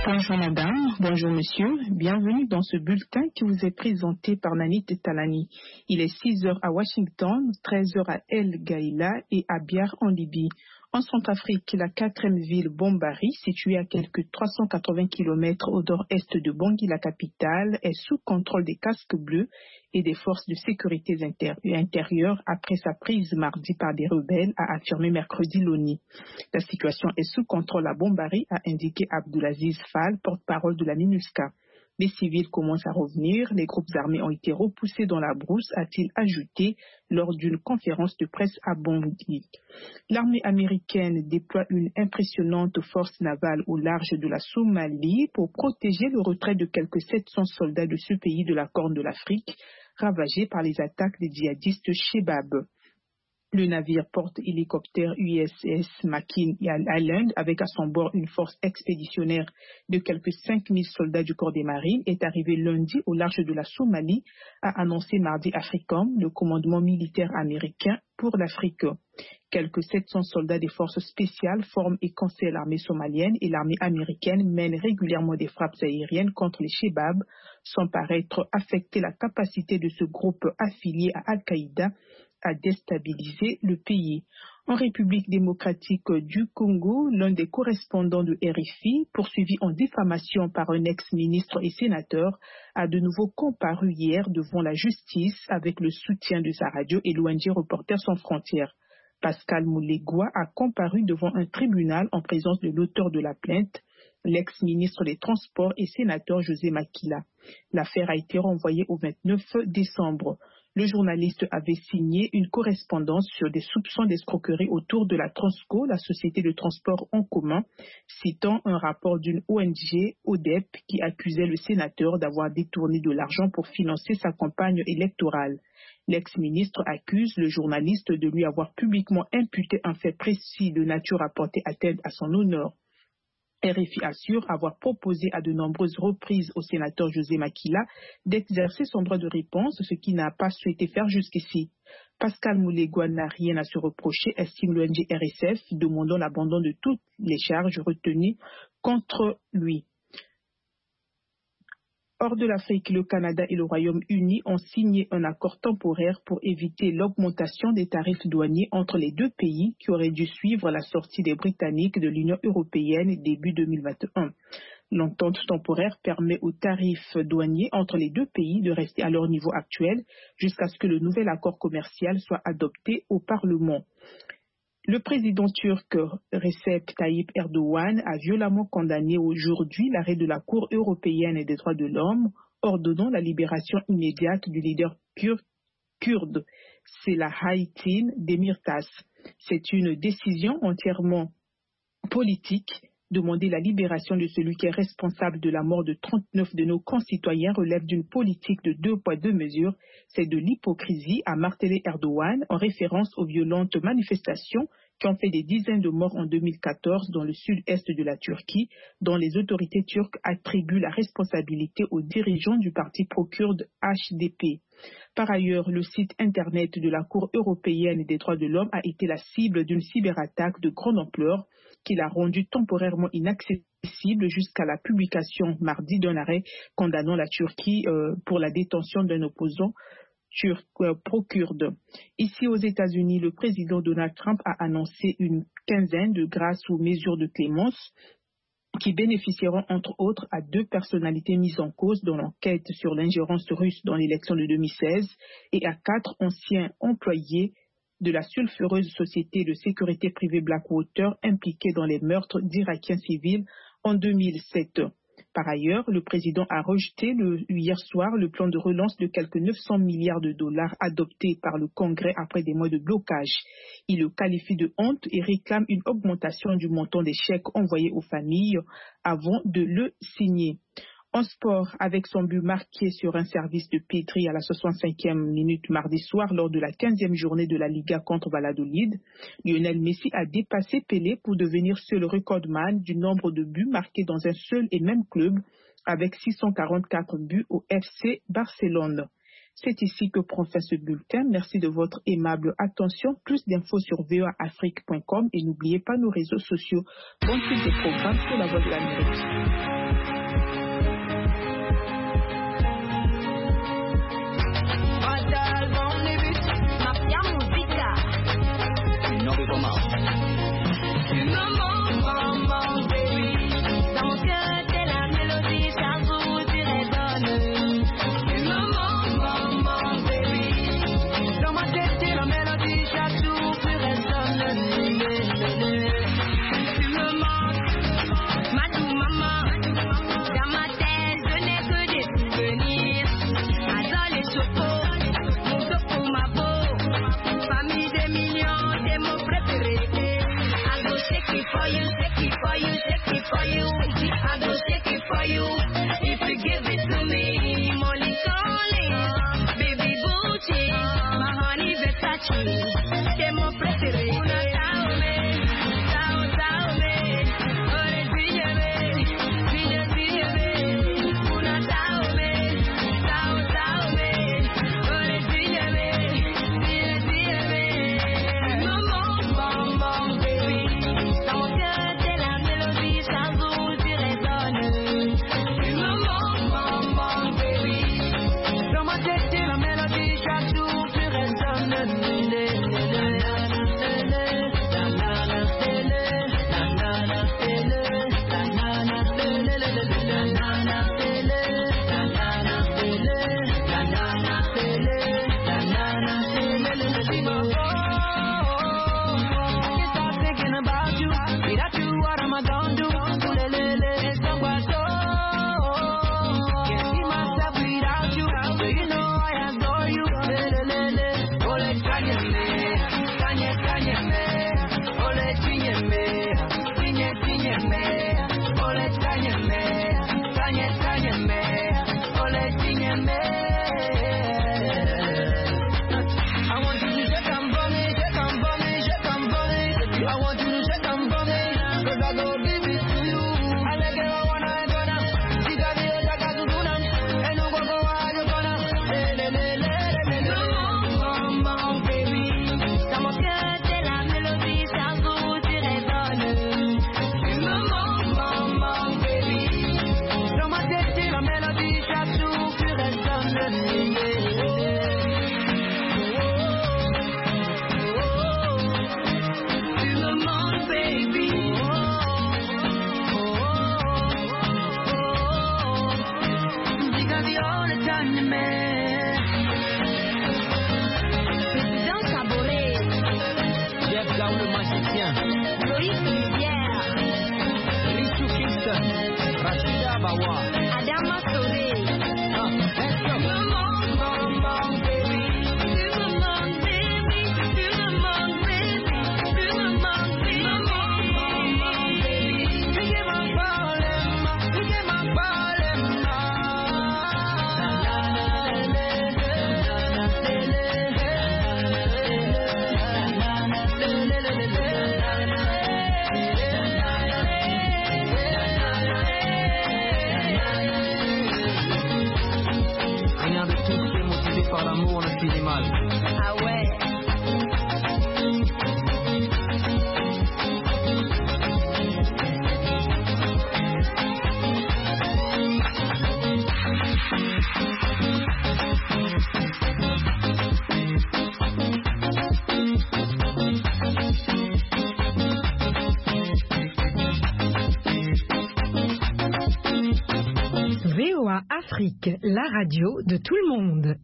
Bonjour madame, bonjour monsieur, bienvenue dans ce bulletin qui vous est présenté par Nanit Talani. Il est 6 heures à Washington, 13 heures à El Gaïla et à Biar en Libye. En Centrafrique, la 4e ville Bombari, située à quelques 380 km au nord-est de Bangui, la capitale, est sous contrôle des casques bleus et des forces de sécurité intérieure après sa prise mardi par des rebelles, a affirmé mercredi l'ONU. La situation est sous contrôle à Bombari, a indiqué Abdulaziz Fall, porte-parole de la MINUSCA. Les civils commencent à revenir, les groupes armés ont été repoussés dans la brousse, a-t-il ajouté lors d'une conférence de presse à Bangui. L'armée américaine déploie une impressionnante force navale au large de la Somalie pour protéger le retrait de quelques 700 soldats de ce pays de la Corne de l'Afrique, ravagé par les attaques des djihadistes Shebab. Le navire porte-hélicoptère USS McKean Island, avec à son bord une force expéditionnaire de quelques 5000 soldats du corps des marines, est arrivé lundi au large de la Somalie, a annoncé mardi AFRICOM, le commandement militaire américain pour l'Afrique. Quelques 700 soldats des forces spéciales forment et conseillent l'armée somalienne et l'armée américaine mènent régulièrement des frappes aériennes contre les Shebab, sans paraître affecter la capacité de ce groupe affilié à Al-Qaïda à déstabiliser le pays. En République démocratique du Congo, l'un des correspondants de RFI, poursuivi en diffamation par un ex-ministre et sénateur, a de nouveau comparu hier devant la justice avec le soutien de sa radio et l'ONG Reporters sans frontières. Pascal Moulegua a comparu devant un tribunal en présence de l'auteur de la plainte, l'ex-ministre des Transports et sénateur José Makila. L'affaire a été renvoyée au 29 décembre. Le journaliste avait signé une correspondance sur des soupçons d'escroquerie autour de la Transco, la société de transport en commun, citant un rapport d'une ONG, ODEP, qui accusait le sénateur d'avoir détourné de l'argent pour financer sa campagne électorale. L'ex-ministre accuse le journaliste de lui avoir publiquement imputé un fait précis de nature à porter atteinte à son honneur. RFI assure avoir proposé à de nombreuses reprises au sénateur José Makila d'exercer son droit de réponse, ce qu'il n'a pas souhaité faire jusqu'ici. Pascal Moulegua n'a rien à se reprocher, estime l'ONG RSF, demandant l'abandon de toutes les charges retenues contre lui. Hors de l'Afrique, le Canada et le Royaume-Uni ont signé un accord temporaire pour éviter l'augmentation des tarifs douaniers entre les deux pays qui auraient dû suivre la sortie des Britanniques de l'Union européenne début 2021. L'entente temporaire permet aux tarifs douaniers entre les deux pays de rester à leur niveau actuel jusqu'à ce que le nouvel accord commercial soit adopté au Parlement. Le président turc Recep Tayyip Erdogan a violemment condamné aujourd'hui l'arrêt de la Cour européenne des droits de l'homme, ordonnant la libération immédiate du leader kurde Selahattin Demirtas. C'est une décision entièrement politique. Demander la libération de celui qui est responsable de la mort de 39 de nos concitoyens relève d'une politique de 2 poids 2 mesures. C'est de l'hypocrisie, a martelé Erdogan en référence aux violentes manifestations qui ont fait des dizaines de morts en 2014 dans le sud-est de la Turquie, dont les autorités turques attribuent la responsabilité aux dirigeants du parti pro-kurde HDP. Par ailleurs, le site internet de la Cour européenne des droits de l'homme a été la cible d'une cyberattaque de grande ampleur qui l'a rendu temporairement inaccessible jusqu'à la publication mardi d'un arrêt condamnant la Turquie pour la détention d'un opposant pro-kurde. Ici aux États-Unis, le président Donald Trump a annoncé une quinzaine de grâces ou mesures de clémence qui bénéficieront entre autres à 2 personnalités mises en cause dans l'enquête sur l'ingérence russe dans l'élection de 2016 et à 4 anciens employés de la sulfureuse société de sécurité privée Blackwater impliquée dans les meurtres d'Irakiens civils en 2007. Par ailleurs, le président a rejeté hier soir le plan de relance de quelques 900 milliards de dollars adopté par le Congrès après des mois de blocage. Il le qualifie de honte et réclame une augmentation du montant des chèques envoyés aux familles avant de le signer. En sport, avec son but marqué sur un service de Petri à la 65e minute mardi soir lors de la 15e journée de la Liga contre Valladolid, Lionel Messi a dépassé Pelé pour devenir seul recordman du nombre de buts marqués dans un seul et même club avec 644 buts au FC Barcelone. C'est ici que prend fin ce bulletin. Merci de votre aimable attention. Plus d'infos sur voaafrique.com et n'oubliez pas nos réseaux sociaux. Bonne suite des programmes sur la Voix de l'Amérique. Afrique, la radio de tout le monde.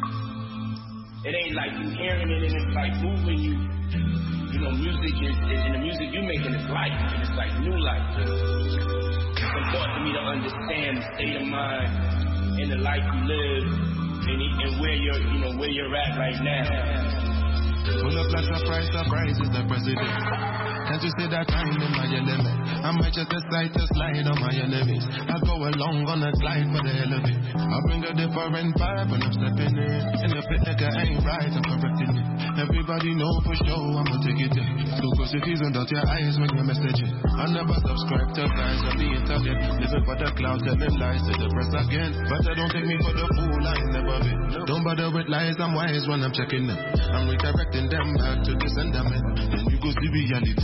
It ain't like you hearing it and it's like moving you. You know, music is and the music you making is life, and it's like new life. It's important for me to understand the state of mind and the life you live and where you're at right now. Pull up like surprise, surprise is the president. Can't you see that kind in my element? I might just decide to slide on my enemies. I go along on a glide for the hell of it. I bring a different vibe when I'm stepping in. In a pit nigga ain't right, I'm correcting it. Everybody know for sure I'ma take it in. So close your keys and dot your eyes when you're messaging. I never subscribe to guys on the internet. Living for the cloud, telling lies to the press again. But I don't take me for the fool, I ain't never been. Don't bother with lies, I'm wise when I'm checking them. I'm redirecting them back to the sentiment. Then you go see reality.